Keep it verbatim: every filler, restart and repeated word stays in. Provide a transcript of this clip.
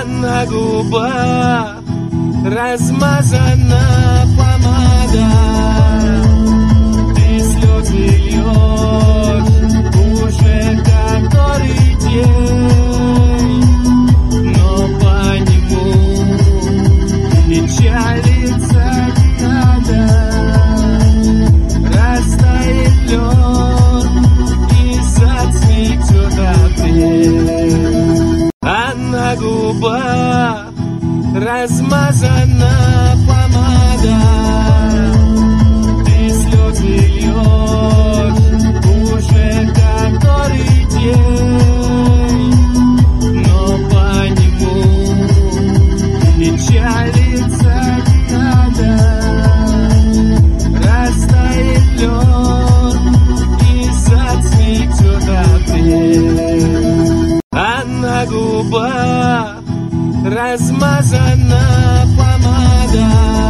на губах размазана помада. Ты слезы льешь уже который день, но по нему печалиться не надо. Растает лед и зацветет апрель, а на губах размазана помада. Ты слезы льешь уже который день, но по нему печалиться не надо. Растает лед и зацветет апрель, а на губах размазана помада.